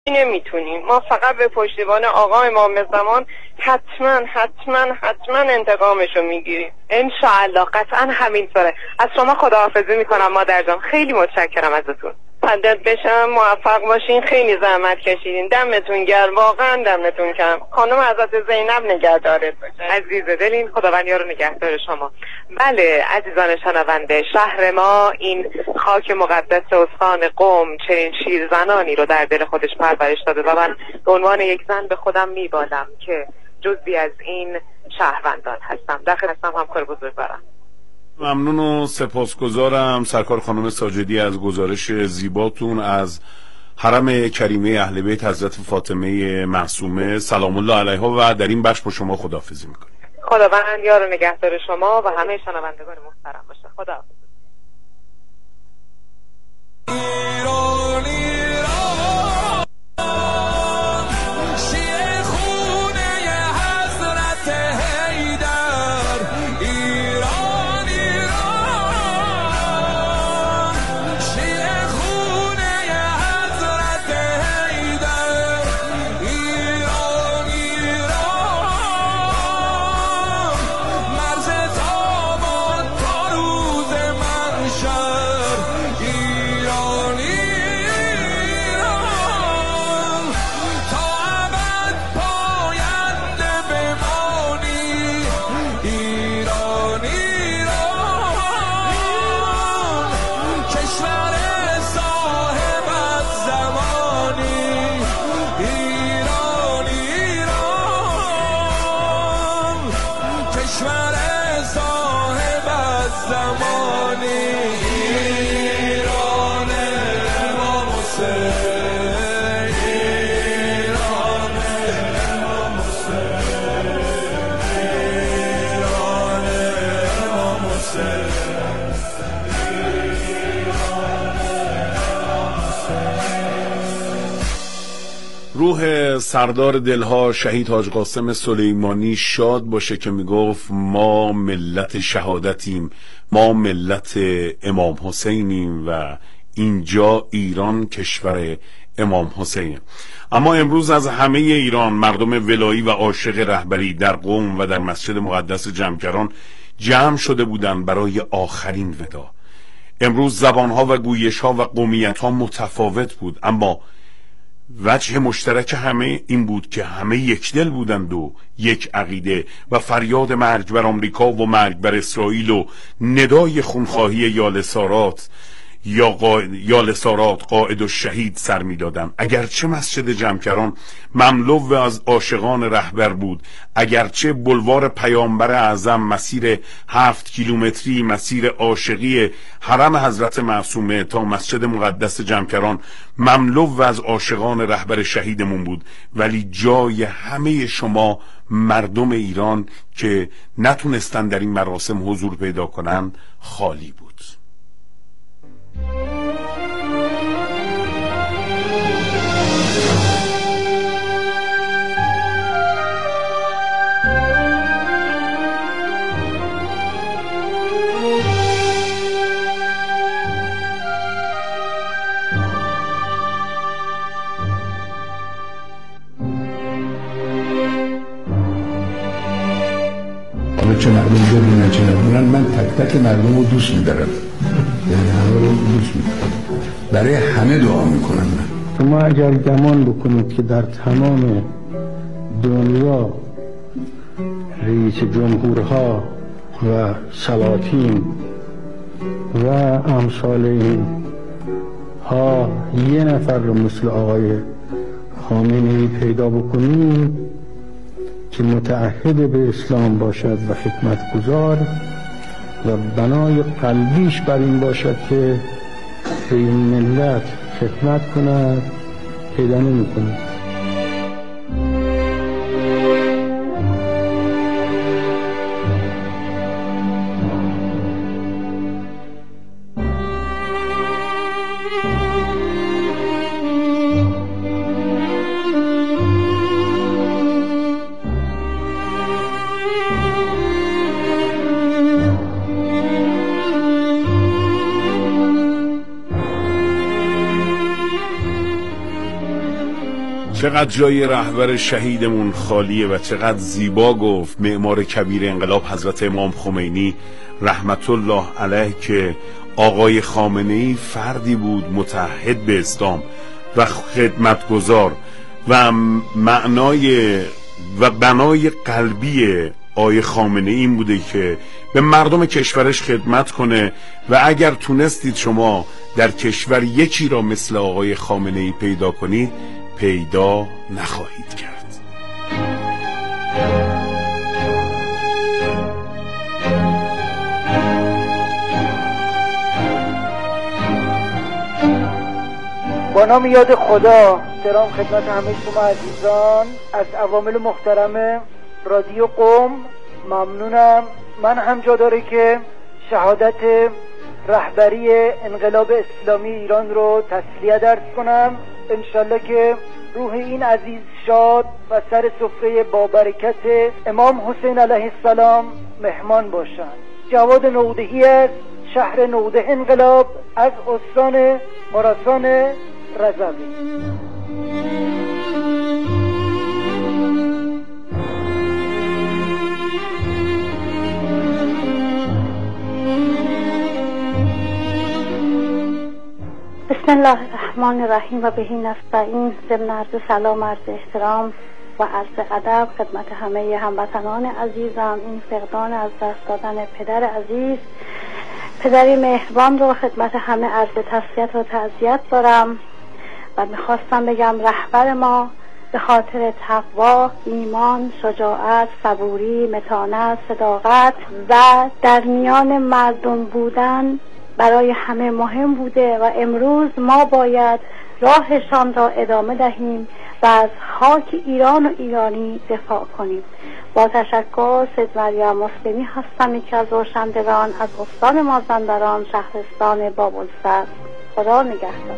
نمیتونیم. ما فقط به پشتیبان آقا امام زمان حتما انتقامشو میگیریم. انشاءالله، قطعا همینطوره. از شما خداحافظی میکنم مادر جان، خیلی متشکرم ازتون. فدات بشم، موفق باشین، خیلی زحمت کشیدین، دمتون گرم، واقعا دمتون گرم. خانم حضرت زینب نگهدارت باشه. عزیز دلین، خداوند یار و نگهدار شما. بله عزیزان شنونده، شهر ما این خاک مقدس استان قم چنین شیرزنانی رو در دل خودش پرورش داده و من به عنوان یک زن به خودم میبالم که جزئی از این شهروندان هستم. داخل هستم همکار بزرگوارم. ممنون و سپاسگزارم سرکار خانم ساجدی از گزارش زیباتون از حرم کریمه اهل بیت حضرت فاطمه معصومه سلام الله علیها و در این بخش با شما خداحافظی میکنیم. خداوند یار و نگهدار شما و همه شنوندگان محترم باشه. خداحافظ. روح سردار دلها شهید حاج قاسم سلیمانی شاد باشه که میگفت ما ملت شهادتیم، ما ملت امام حسینیم و اینجا ایران کشور امام حسین. اما امروز از همه ایران مردم ولایی و عاشق رهبری در قم و در مسجد مقدس جمکران جمع شده بودند برای آخرین ودا. امروز زبانها و گویشها و قومیتها متفاوت بود، اما وجه مشترک همه این بود که همه یک دل بودند و یک عقیده و فریاد مرگ بر آمریکا و مرگ بر اسرائیل و ندای خونخواهی یالسارات قائد و شهید سر می دادن. اگرچه مسجد جمکران مملو از عاشقان رهبر بود، اگرچه بلوار پیامبر اعظم مسیر 7 کیلومتری مسیر عاشقی حرم حضرت معصومه تا مسجد مقدس جمکران مملو از عاشقان رهبر شهیدمون بود، ولی جای همه شما مردم ایران که نتونستن در این مراسم حضور پیدا کنن خالی بود. چه مردم ببینن چه نبینن، من تک تک مردم رو دوست می‌دارم، یعنی همه رو دوست می‌دارم، برای همه دعا میکنم. من شما اگر گمان بکنید که در تمام دنیا رئیس جمهورها و سلاطین و امثال این ها یه نفر رو مثل آقای خامنه‌ای پیدا بکنید که متعهد به اسلام باشد و خدمتگزار و بنای قلبیش بر این باشد که به این ملت خدمت کند، پیدا نمی کنید. چقدر جای رهبر شهیدمون خالیه و چقدر زیبا گفت معمار کبیر انقلاب حضرت امام خمینی رحمت الله علیه که آقای خامنه‌ای فردی بود متحد به اسلام و خدمتگزار و معنای و بنای قلبی آقای خامنه‌ای این بوده که به مردم کشورش خدمت کنه و اگر تونستید شما در کشور یکی را مثل آقای خامنه‌ای پیدا کنید پیدا نخواهید کرد. با نام یاد خدا، سلام خدمت همه شما عزیزان از عوامل محترم رادیو قم. ممنونم. من هم جا داره که شهادت رهبری انقلاب اسلامی ایران رو تسلیت عرض کنم. انشالله که روح این عزیز شاد و سر سفره با برکت امام حسین علیه السلام مهمان باشند. جواد نودهی است، شهر نوده انقلاب، از استان خراسان رضوی. بسم الله الرحمن الرحیم و بهی نستعین. ضمن عرض سلام، عرض احترام و عرض ادب خدمت همه هموطنان عزیزم. این فقدان از دست دادن پدر عزیز، پدری مهربان رو خدمت همه عرض تسلیت و تعزیت دارم و میخواستم بگم رهبر ما به خاطر تقوا، ایمان، شجاعت، صبوری، متانت، صداقت و در میان مردم بودن برای همه مهم بوده و امروز ما باید راهشان را ادامه دهیم و از خاک ایران و ایرانی دفاع کنیم. با تشکر. سید مریم مسلمی هستم، یکی از روشندلان از استان مازندران، شهرستان بابلسر. خدا نگهدار.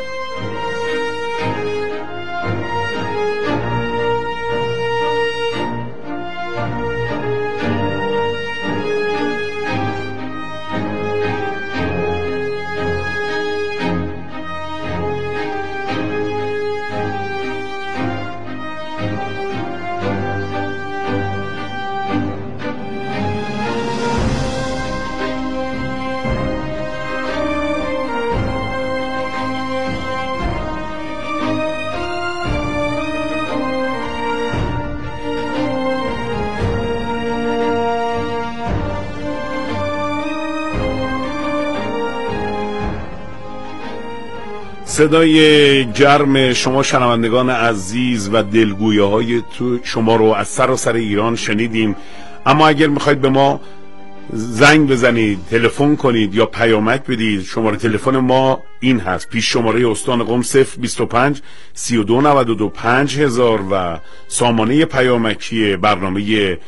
صدای گرم شما شنوندگان عزیز و دلگویه های شما رو از سراسر ایران شنیدیم. اما اگر میخواید به ما زنگ بزنید، تلفن کنید یا پیامک بدید، شماره تلفن ما این هست: پیش شماره استان قم 025 3292 5000 و سامانه پیامکی برنامه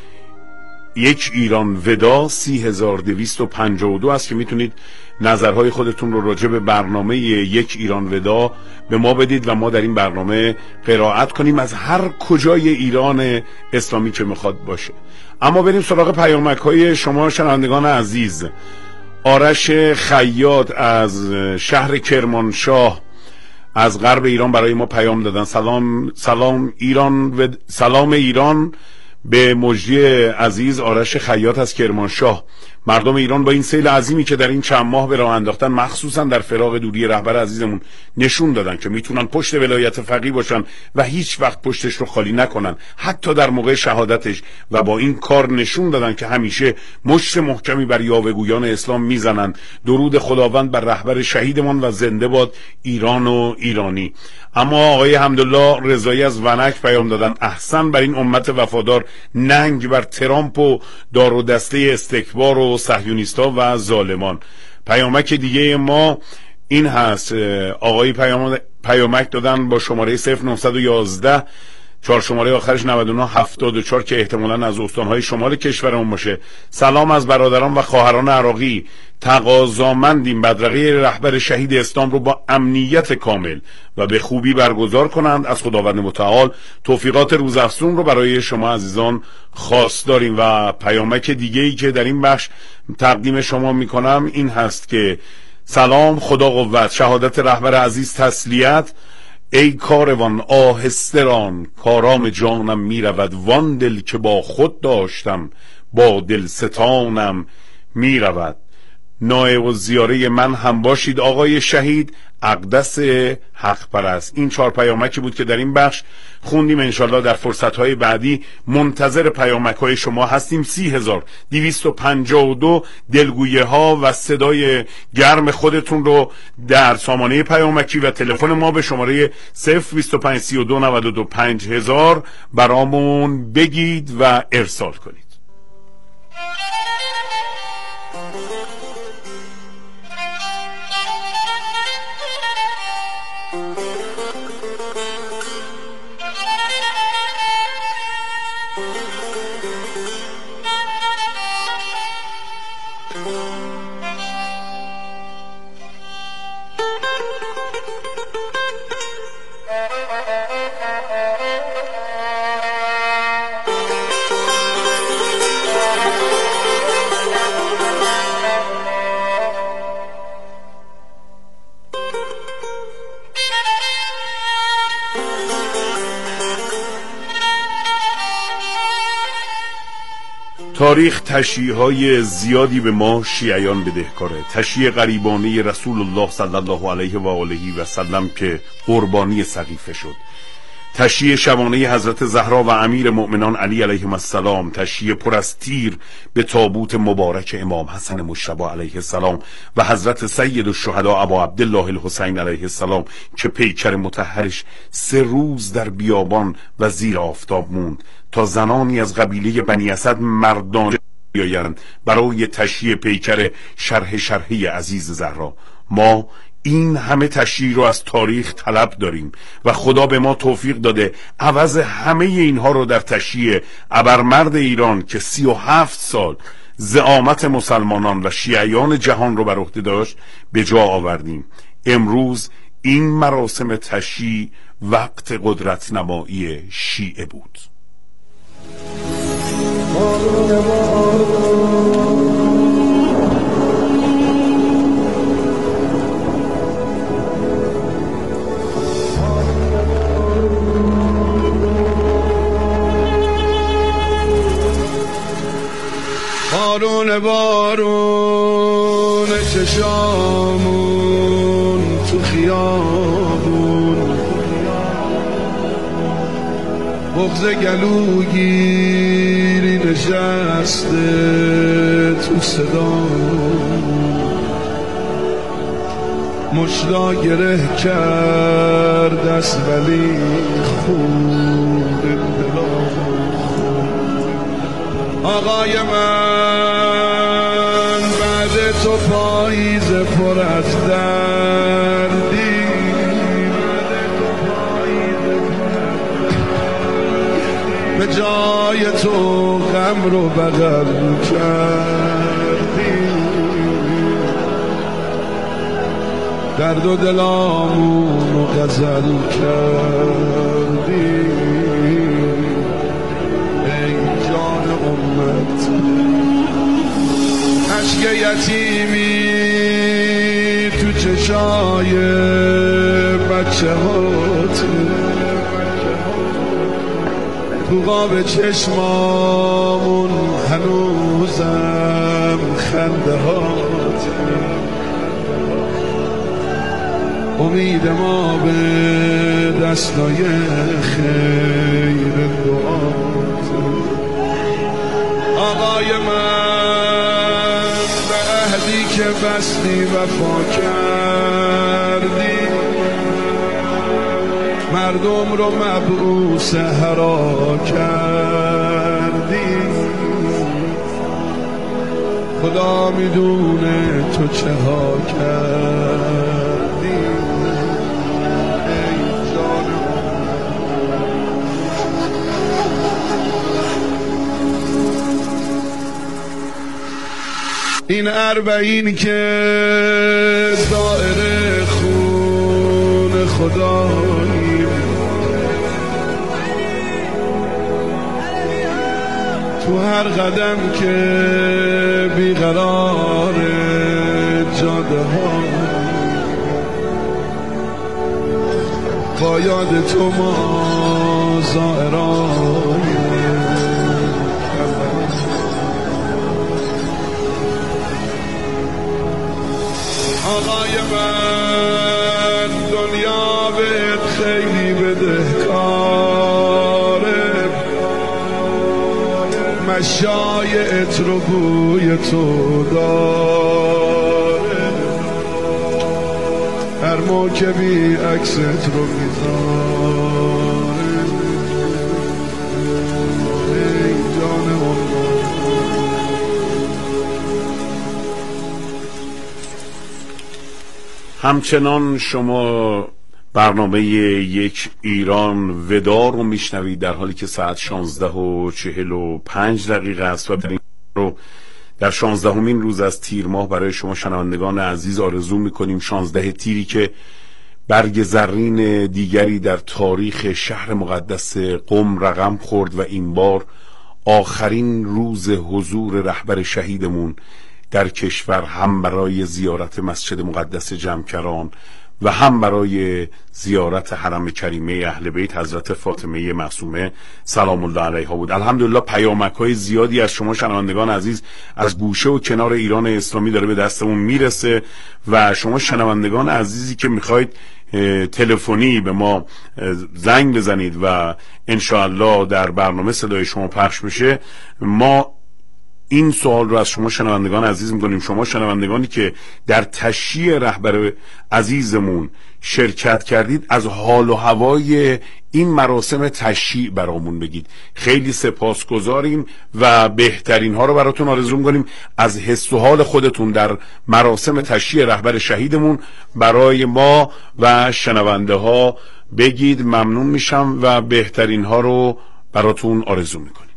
یک ایران ودا 3252 است که میتونید نظرهای خودتون رو راجع به برنامه یک ایران ودا به ما بدید و ما در این برنامه قرائت کنیم از هر کجای ایران اسلامی که میخواد باشه. اما بریم سراغ پیامک های شما شنوندگان عزیز. آرش خیاط از شهر کرمانشاه از غرب ایران برای ما پیام دادن. سلام ایران و سلام ایران به مجری عزیز آرش خیاط از کرمانشاه. مردم ایران با این سیل عظیمی که در این چند ماه به راه انداختن، مخصوصا در فراق دوری رهبر عزیزمون، نشون دادن که میتونن پشت ولایت فقیه باشن و هیچ وقت پشتش رو خالی نکنن، حتی در موقع شهادتش، و با این کار نشون دادن که همیشه مشت محکمی بر یاوه‌گویان اسلام میزنن. درود خداوند بر رهبر شهیدمان و زنده باد ایران و ایرانی. اما آقای حمدالله رضایی از ونک پیام دادن: احسن بر این امت وفادار، ننگ بر ترامپ و دار و دسته استکبار و صهیونیستا و ظالمان. پیامک دیگه ما این هست. آقای پیامک دادن با شماره 0911 4 شماره آخرش 9974 که احتمالاً از استانهای شمال کشورمون باشه. سلام از برادران و خواهران عراقی. تقاضامندیم بدرقه رهبر شهید اسلام رو با امنیت کامل و به خوبی برگزار کنند. از خداوند متعال توفیقات روزافزون رو برای شما عزیزان خواست داریم. و پیامک دیگه‌ای که در این بخش تقدیم شما میکنم این هست که سلام، خدا قوت، شهادت رهبر عزیز تسلیت. ای کاروان آهسته ران، کارام جانم می رود، وان دل که با خود داشتم با دلستانم می رود. نائب الزیاره من هم باشید آقای شهید اقدس حق پرست. این 4 پیامکی بود که در این بخش خوندیم. انشالله در فرصتهای بعدی منتظر پیامک‌های شما هستیم. 30,252 دلگویه ها و صدای گرم خودتون رو در سامانه پیامکی و تلفن ما به شماره 02532925000 برامون بگید و ارسال کنید. تاریخ تشییع‌های زیادی به ما شیعیان بدهکاره. تشییع غریبانه رسول الله صلی الله علیه و آله و سلم که قربانی سقیفه شد، تشییع شبانه حضرت زهرا و امیر مؤمنان علی علیهم السلام، تشییع پر از تیر به تابوت مبارک امام حسن مجتبی علیه السلام و حضرت سید الشهدا ابا عبدالله الحسین علیه السلام که پیکر مطهرش 3 روز در بیابان و زیر آفتاب موند تا زنانی از قبیله بنی اسد مردانه بیایند برای تشییع پیکر شرحی عزیز زهرا. ما این همه تشییع رو از تاریخ طلب داریم و خدا به ما توفیق داده عوض همه اینها رو در تشییع ابرمرد ایران که 37 سال زعامت مسلمانان و شیعیان جهان رو بر عهده داشت به جا آوردیم. امروز این مراسم تشییع وقت قدرت نمایی شیعه بود. بارون چشامون تو خیابون، بغض گلوگیری نشسته تو صدامون، مشتا گره کرد از ولی خون دلامون. آقای من بعد تو پاییز پر از دردی، به جای تو غم رو بغل کردی، درد و دلامون رو غزل کردی. عشق یتیمی تو چشای بچه هات، تو قاب چشمامون هنوزم خنده هات، امید ما به دستای خیر دعات. آقای من به عهدی که بستی وفا کردی، مردم رو مبعوث هرا کردی، خدا میدونه تو چه ها کردی. ای جان این 40 که دائره خون خداییم، تو هر قدم که بیقرار جاده ها، با یاد تو ما زائران آقای من دنیا بهت خیلی بدهکاره مشای عطر و بوی تو داره هر موکبی عکست رو میذاره ای جان همچنان شما برنامه یک ایران ودا رو میشنوید در حالی که ساعت 16:45 است و در این رو در 16مین روز از تیر ماه برای شما شنوندگان عزیز آرزو میکنیم 16 تیری که برگ زرین دیگری در تاریخ شهر مقدس قم رقم خورد و این بار آخرین روز حضور رهبر شهیدمون در کشور هم برای زیارت مسجد مقدس جمکران و هم برای زیارت حرم کریمه اهل بیت حضرت فاطمه معصومه سلام الله علیها بود. الحمدلله پیامک‌های زیادی از شما شنوندگان عزیز از گوشه و کنار ایران اسلامی داره به دستمون میرسه و شما شنوندگان عزیزی که میخواید تلفنی به ما زنگ بزنید و انشاءالله در برنامه صدای شما پخش بشه، ما این سوال رو از شما شنوندگان عزیز میکنیم. شما شنوندگانی که در تشییع رهبر عزیزمون شرکت کردید از حال و هوای این مراسم تشییع برامون بگید. خیلی سپاسگزاریم و بهترین ها رو براتون آرزو میکنیم. از حس و حال خودتون در مراسم تشییع رهبر شهیدمون برای ما و شنونده ها بگید، ممنون میشم و بهترین ها رو براتون آرزو میکنیم.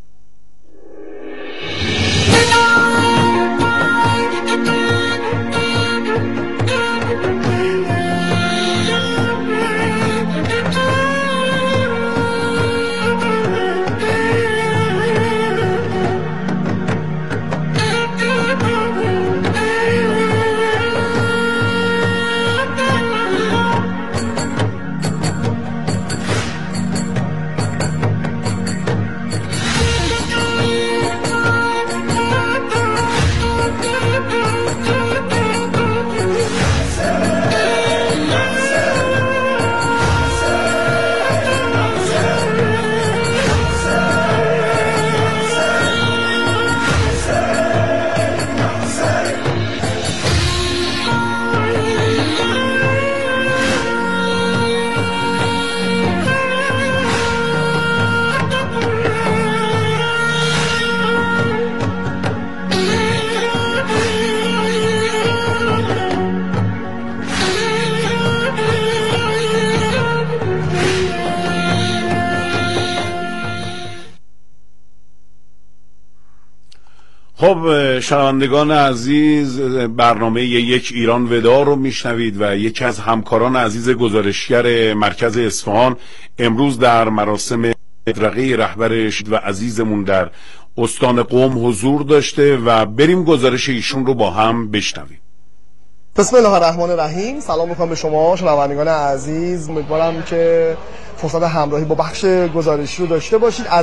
خب شنوندگان عزیز، برنامه یک ایران ودا رو میشنوید و یکی از همکاران عزیز گزارشگر مرکز اصفهان امروز در مراسم مدرقه رهبرش و عزیزمون در استان قم حضور داشته و بریم گزارش ایشون رو با هم بشنویم. بسم الله الرحمن الرحیم. سلام میکنم به شما شنوندگان عزیز. امیدوارم که فرصت همراهی با بخش گزارشی رو داشته باشید. از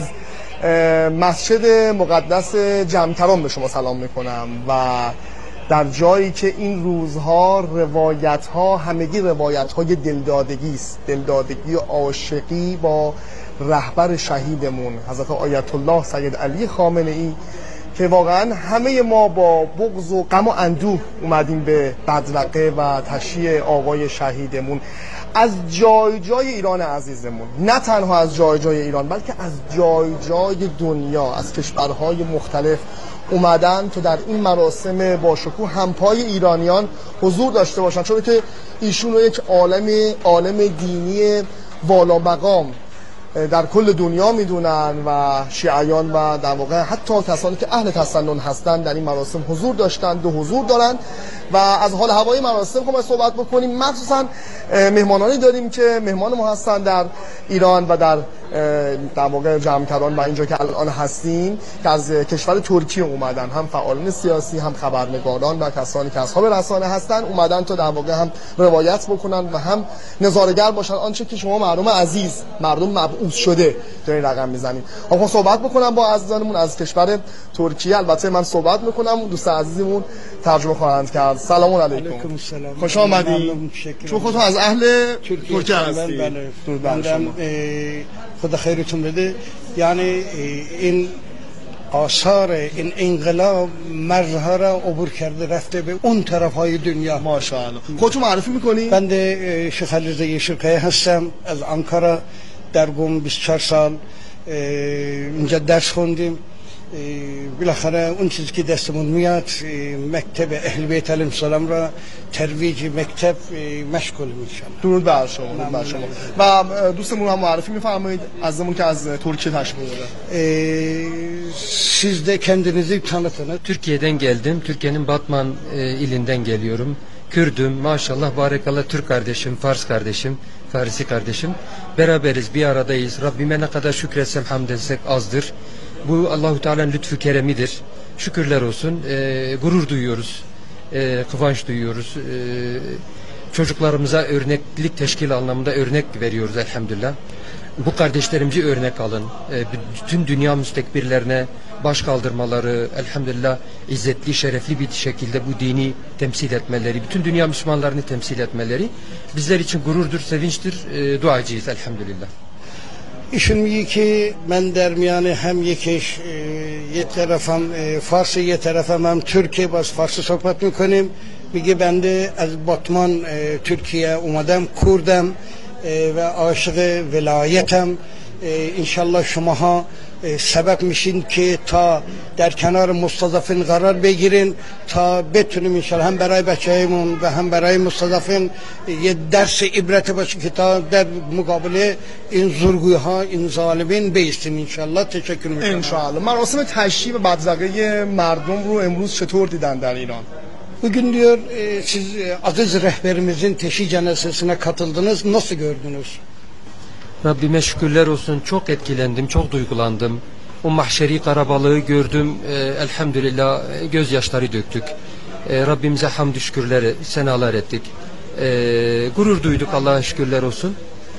مسجد مقدس جمکران به شما سلام میکنم و در جایی که این روزها روایت‌ها همگی روایت‌های دلدادگی است، دلدادگی و عاشقی با رهبر شهیدمون حضرت آیت الله سید علی خامنه‌ای که واقعا همه ما با بغض و غم و اندوه اومدیم به بدرقه و تشییع آقای شهیدمون از جای جای ایران عزیزمون، نه تنها از جای جای ایران بلکه از جای جای دنیا، از کشورهای مختلف اومدن تا در این مراسم با شکوه همپای ایرانیان حضور داشته باشن، چون که ایشون رو یک عالم دینی والا مقام در کل دنیا میدونن و شیعیان و در واقع حتی کسانی که اهل تسنن هستن در این مراسم حضور داشتند و حضور دارن و از حال هوای مراسم ما صحبت بکنیم. مخصوصا مهمانانی داریم که مهمان ما هستن در ایران و در واقع جمع‌کران و اینجا که الان هستیم که از کشور ترکیه اومدن، هم فعالان سیاسی، هم خبرنگاران و کسانی که اصحاب رسانه هستن اومدن تا در واقع هم روایت بکنن و هم نظاره‌گر باشن آنچه که شما مردم عزیز، مردم مبعوث شده دارین رقم میزنید. ما صحبت بکنم با عزیزانمون از کشور ترکیه. البته من صحبت میکنم، دوست عزیزمون ترجمه خواهند کرد. سلام علیکم. خوش آمدید. چون خودتون از اهل ترکیه هستید. بله. خدا خیرتون بده. یعنی این آثار این انقلاب مرزها را عبور کرده رفته به اون طرف های دنیا. ماشاءالله. خودتون معرفی میکنی؟ بنده شیخ علیرضا یشرقی هستم از آنکارا. در قم 24 سال اینجا درس خوندیم. بالاخره اون چیزی که دستمون میاد مکتب اهل بیت علیهم السلام را ترویج مکتب مشغول میشم. درود بر شما. و دوستمون هم معرفی میفرمایید azımın که از ترکیه تشریف آورده. Siz de kendinizi tanıtın. Türkiye'den geldim. Türkiye'nin Batman ilinden geliyorum. Kürdüm. Maşallah barekallah Türk kardeşim, Fars kardeşim, Farisi kardeşim. Beraberiz, bir aradayız. Rabbime ne kadar şükretsem hamd etsek azdır. Bu Allahu Teala'nın lütfu keremidir. Şükürler olsun. Gurur duyuyoruz. Kıvanç duyuyoruz. Çocuklarımıza örneklik teşkil anlamında örnek veriyoruz elhamdülillah. Bu kardeşlerimizi örnek alın. Bütün dünya müstekbirlerine baş kaldırmaları, elhamdülillah izzetli, şerefli bir şekilde bu dini temsil etmeleri, bütün dünya Müslümanlarını temsil etmeleri bizler için gururdur, sevinçtir, duacıyız elhamdülillah. ایشون میگه که من در میان هم یکیش یه طرفم فارسی یه طرفم هم ترکی باز فارسی صحبت میکنیم. میگه بنده از باتمان ترکیه اومدم، کردم و عاشق ولایتم. انشالله شماها سبب میشین که تا در کنار مستضعفین قرار بگیرین تا بتونیم انشالله هم برای بچه‌هامون و هم برای مستضعفین یه درس عبرت باشه که تا در مقابله این زورگوی‌ها، این ظالمین بیستیم انشالله. تشکر میکنم. انشالله. مراسم تشییع بزرگی مردم رو امروز چطور دیدن در ایران؟ Bugün diyor siz aziz rehberimizin teşhi cenazesine katıldınız. Nasıl gördünüz? Rabbime şükürler olsun. Çok etkilendim, çok duygulandım. O mahşeri karabalığı gördüm. Elhamdülillah gözyaşları döktük. Rabbimize hamdü şükürler, senalar ettik. Gurur duyduk, Allah'a şükürler olsun.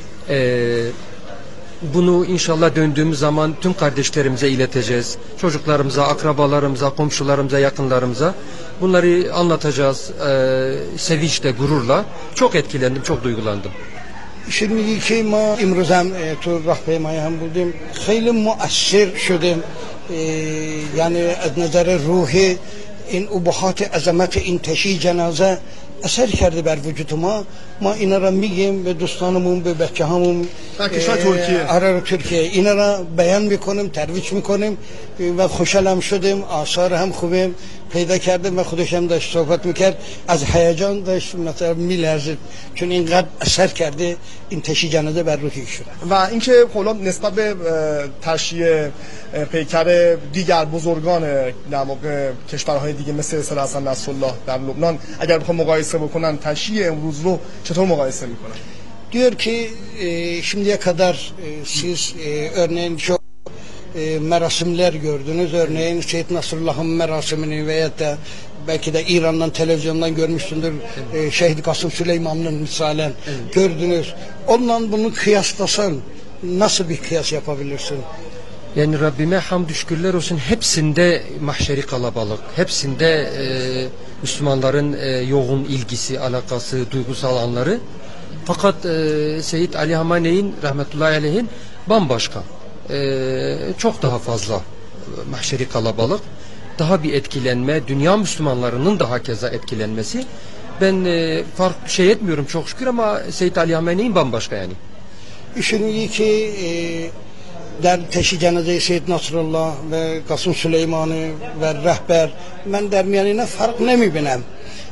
Bunu inşallah döndüğümüz zaman tüm kardeşlerimize ileteceğiz. Çocuklarımıza, akrabalarımıza, komşularımıza, yakınlarımıza bunları anlatacağız. Sevinçle, gururla. Çok etkilendim, çok duygulandım. Şimdi ki ma imrozam تو راهپیمایی هم بودیم خیلی مؤثر شدیم. یعنی از نظر روحی این ابهات عظمت این تشییع جنازه اثر کرده بر وجود ما اینا را میگیم به دوستانمون، به بچه‌هامون در کشور ترکیه. آره ترکیه اینا را بیان میکنیم، ترویج میکنیم و خوشحالم شدیم. آثار هم خوبیم پیدا کردیم و خودش هم داشت صحبت میکرد از هیجان داشت مثلا میلرزید چون اینقدر اثر کرده این تشییع جنازه بر روح ایشون. و اینکه خلا نسبت به تشییع پیکر دیگر بزرگان در واقع کشورهای دیگه مثل سید حسن نصرالله در لبنان اگر بخوام مقایسه بکنن تشییع امروز رو چطور مقایسه میکنن؟ Diyor ki şimdiye kadar siz örneğin çok merasimler gördünüz. Örneğin Seyyid Nasrullah'ın merasimini veya da belki de İran'dan, televizyondan görmüşsündür. Şehit Kasım Süleyman'ın misalen gördünüz. Onunla bunu kıyaslasan nasıl bir kıyas yapabilirsin? Yani Rabbime hamdü şükürler olsun, hepsinde mahşeri kalabalık, hepsinde Müslümanların yoğun ilgisi, alakası, duygusal anları. Fakat Seyyid Ali Hamane'in rahmetullahi aleyhin bambaşka, çok daha fazla mahşeri kalabalık, daha bir etkilenme, dünya Müslümanlarının daha keza etkilenmesi. Ben fark şey etmiyorum çok şükür ama Seyyid Ali Hamane'in bambaşka yani. İşin iyi ki در تشییع جنازه سید نصرالله و قاسم سلیمانی و رهبر من در میان اینا فرق نمیبینم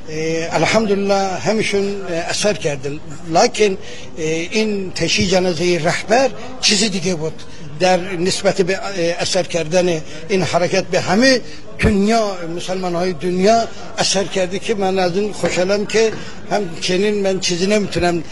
الحمدلله همشون اثر کردن، لکن این تشییع جنازه رهبر چیز دیگه بود در نسبت به اثر کردن این حرکت به همه دنیا، مسلمان های دنیا اثر کرده که من از این خوشحالم که همچنین من چیزی نمیتونم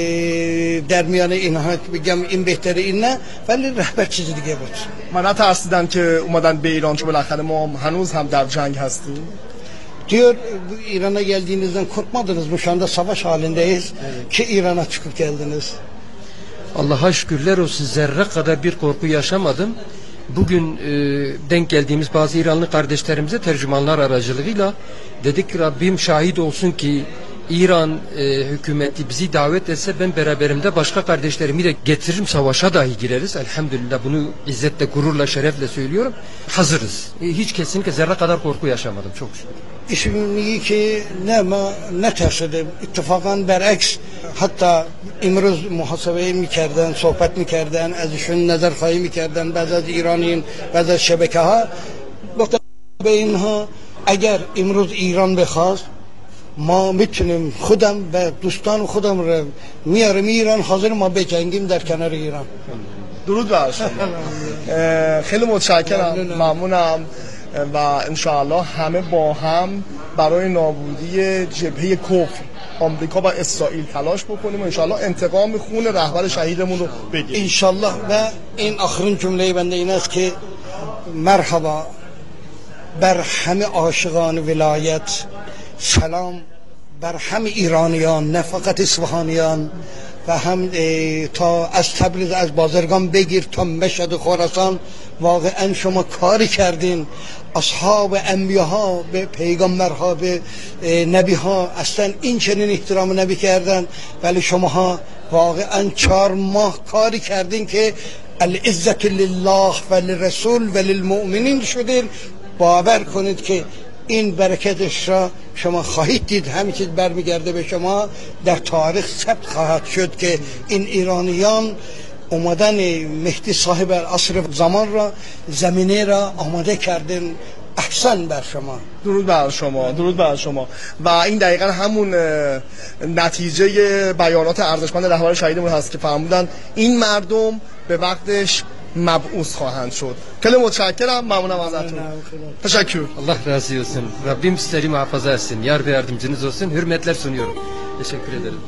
در میان اینها بگم این بهتره این نه، ولی رهبر چیز دیگه بود. من نترسیدن که اومدن به ایران، چون بالاخره ما هنوز هم در جنگ hastیم. Diyor İran'a geldiğinizden korkmadınız mı? Şu anda savaş halindeyiz ki İran'a çıkıp geldiniz. Allah'a şükürler olsun, zerre kadar bir korku yaşamadım. Bugün denk geldiğimiz bazı İranlı kardeşlerimize tercümanlar aracılığıyla dedik ki Rabbim şahit olsun ki İran hükümeti bizi davet etse ben beraberimde başka kardeşlerimi de getiririm, savaşa dahi gireriz. Elhamdülillah bunu izzetle, gururla, şerefle söylüyorum. Hazırız. Hiç kesinlikle zerre kadar korku yaşamadım. Çok şükür. İşimi ki ne tersedim. İttifakan beraks. Hatta imroz muhasebeyi mikerden, sohbet mikerden, azişun nazarxahi mikerden, bazı az İraniyim, bazı az şebeke ha. Bakta به اینها اگر امروز ایران بخواست ما میتونیم خودم و دوستان خودم رو میارم ایران، حاضر ما بجنگیم در کنار ایران. درود بر شما. خیلی متشکرم، ممنونم و انشاءالله همه با هم برای نابودی جبهه کفر آمریکا و اسرائیل تلاش بکنیم و انشاءالله انتقام خون رهبر شهیدمون رو بگیریم انشاءالله. و این آخرین جمله بنده این است که مرحبا بر همه عاشقان ولایت، سلام بر همه ایرانیان نه فقط اصفهانیان و هم تا از تبریز از بازرگان بگیر تا مشهد و خراسان واقعا شما کاری کردین. اصحاب انبیاها به پیغمبرها به نبیها اصلا این چنین احترام نبی کردن، ولی شماها واقعا 4 ماه کاری کردین که العزت لله و للرسول و للمؤمنین شدین. باور کنید که این برکتش را شما خواهید دید، همین چیز برمیگرده به شما، در تاریخ ثبت خواهد شد که این ایرانیان اومدن مهدی صاحب عصر زمان را، زمینه را آماده کردن. احسن بر شما. درود بر شما، درود بر شما. و این دقیقا همون نتیجه بیانات ارزشمند رهبر شهیدمون هست که فرمودن این مردم به وقتش مبعوث خواهند شد. خیلی متشکرم، ممنونم ازتون. Teşekkür. Allah razı olsun. Rabbim sizleri muhafaza etsin. Yar ve yardımcınız olsun. Hürmetler sunuyorum. Teşekkür ederim.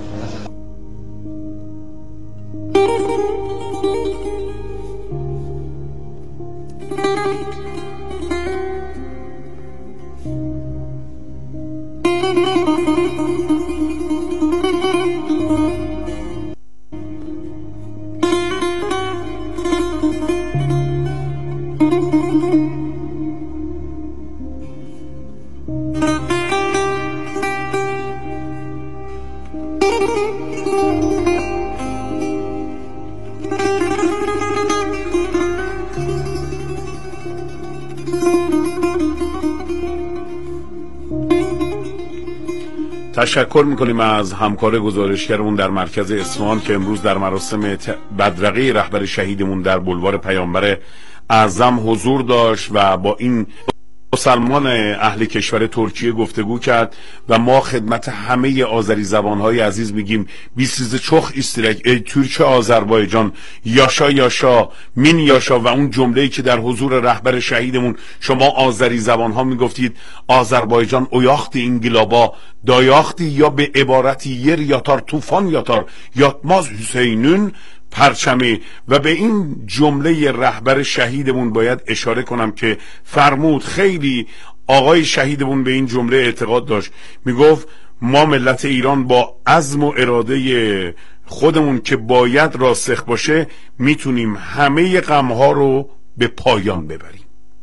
تشکر میکنیم از همکار گزارشگرمون در مرکز اصفهان که امروز در مراسم بدرقه رهبر شهیدمون در بلوار پیامبر اعظم حضور داشت و با این مسلمان اهل کشور ترکیه گفتگو کرد و ما خدمت همه آذری زبانهای عزیز میگیم بیسیز چخ ایسترک ای ترک آذربایجان یاشا یاشا مین یاشا. و اون جمله‌ای که در حضور رهبر شهیدمون شما آذری زبانها میگفتید آذربایجان اویاختی انگلابا دایاختی، یا به عبارتی یر یاتار طوفان یاتار یاتماز حسینون پرچمی. و به این جمله رهبر شهیدمون باید اشاره کنم که فرمود خیلی آقای شهیدمون به این جمله اعتقاد داشت، میگفت ما ملت ایران با عزم و اراده خودمون که باید راسخ باشه میتونیم همه غمها رو به پایان ببریم.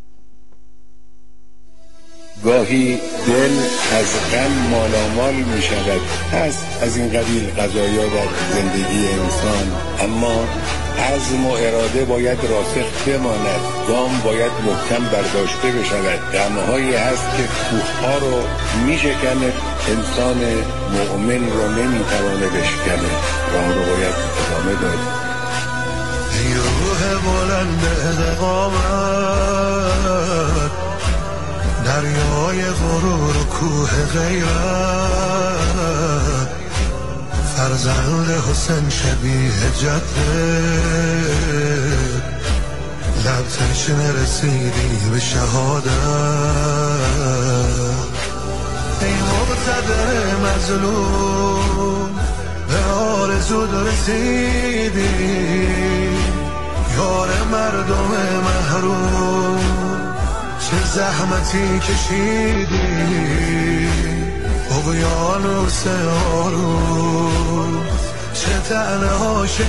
گاهی دل از غم مالامال می شود، هست از این قبیل قضایا در زندگی انسان، اما عزم و اراده باید راسخ بماند، گام باید محکم برداشته بشود. غمهایی هست که کوهها رو می شکند، انسان مؤمن رو نمی توانه بشکنه، راه رو باید ادامه داد. ای روح بلند اقامت در دریای غرور و کوه غیرت، فرزند حسین شبیه جده، لب تشنه رسیدی به شهادت. ای مقتدر مظلوم به آرزود رسیدی، یار مردم محروم چه زحمتی کشیدی، اقیانوس آروم چه طعنه ها